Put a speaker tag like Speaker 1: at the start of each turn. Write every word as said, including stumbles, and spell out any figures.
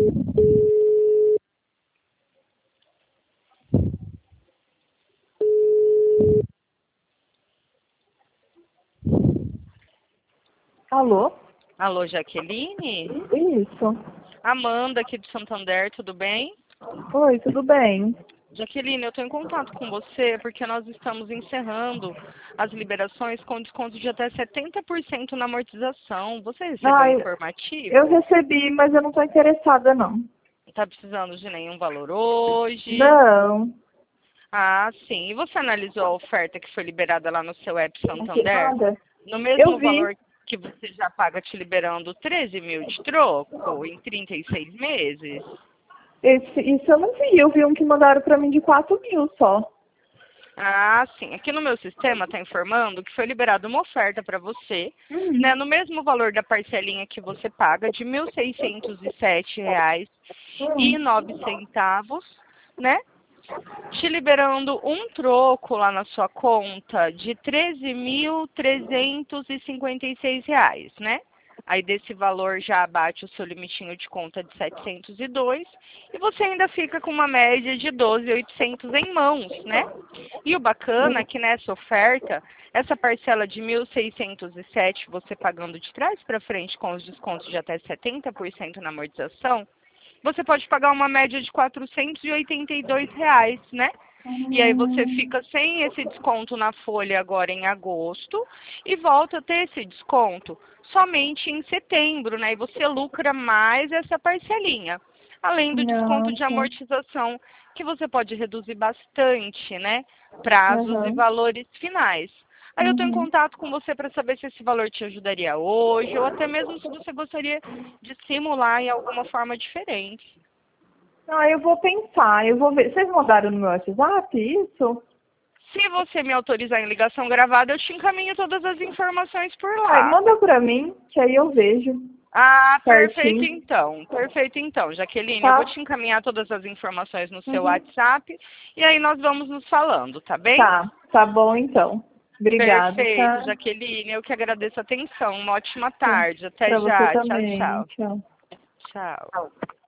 Speaker 1: Alô?
Speaker 2: Alô, Jaqueline?
Speaker 1: Isso.
Speaker 2: Amanda aqui do Santander, tudo bem?
Speaker 1: Oi, tudo bem?
Speaker 2: Jaqueline, eu estou em contato com você porque nós estamos encerrando as liberações com desconto de até setenta por cento na amortização. Você recebeu o
Speaker 1: Ai,
Speaker 2: informativo?
Speaker 1: eu recebi, mas eu não estou interessada, não.
Speaker 2: Não está precisando de nenhum valor hoje?
Speaker 1: Não.
Speaker 2: Ah, sim. E você analisou a oferta que foi liberada lá no seu app
Speaker 1: Aqui,
Speaker 2: Santander?
Speaker 1: nada.
Speaker 2: No
Speaker 1: Eu
Speaker 2: mesmo
Speaker 1: vi.
Speaker 2: valor que você já paga te liberando treze mil de troco em trinta e seis meses?
Speaker 1: Esse, isso eu não vi. Eu vi um que mandaram para mim de quatro mil só.
Speaker 2: Ah, sim. Aqui no meu sistema está informando que foi liberada uma oferta para você,
Speaker 1: Uhum.
Speaker 2: né, no mesmo valor da parcelinha que você paga, de mil seiscentos e sete reais e
Speaker 1: Uhum.
Speaker 2: nove centavos, né? Te liberando um troco lá na sua conta de treze mil trezentos e cinquenta e seis reais, né? Aí desse valor já abate o seu limitinho de conta de setecentos e dois e você ainda fica com uma média de doze mil e oitocentos em mãos, né? E o bacana é que nessa oferta, essa parcela de mil seiscentos e sete você pagando de trás para frente com os descontos de até setenta por cento na amortização, você pode pagar uma média de quatrocentos e oitenta e dois reais, né? E aí você
Speaker 1: Hum,
Speaker 2: fica sem esse desconto na folha agora em agosto e volta a ter esse desconto somente em setembro, né? E você lucra mais essa parcelinha. Além do desconto de
Speaker 1: Nossa.
Speaker 2: amortização, que você pode reduzir bastante, né? Prazos e
Speaker 1: Uhum.
Speaker 2: valores finais. Aí eu estou em
Speaker 1: Uhum.
Speaker 2: contato com você para saber se esse valor te ajudaria hoje, ou até mesmo se você gostaria de simular em alguma forma diferente.
Speaker 1: Ah, eu vou pensar. Eu vou ver. Vocês mandaram no meu WhatsApp isso?
Speaker 2: Se você me autorizar em ligação gravada, eu te encaminho todas as informações por
Speaker 1: Ai,
Speaker 2: lá.
Speaker 1: manda pra mim, que aí eu vejo
Speaker 2: Ah, perfeito
Speaker 1: certinho.
Speaker 2: então. Perfeito então, Jaqueline. Eu vou
Speaker 1: Tá?
Speaker 2: te encaminhar todas as informações no seu
Speaker 1: Uhum.
Speaker 2: WhatsApp e aí nós vamos nos falando, tá bem?
Speaker 1: Tá, tá bom então. Obrigada,
Speaker 2: Perfeito,
Speaker 1: tá?
Speaker 2: Jaqueline. Eu que agradeço a atenção. Uma ótima
Speaker 1: Tá.
Speaker 2: tarde. Até
Speaker 1: Pra você
Speaker 2: já. Tchau,
Speaker 1: também.
Speaker 2: tchau.
Speaker 1: Tchau.
Speaker 2: Tchau.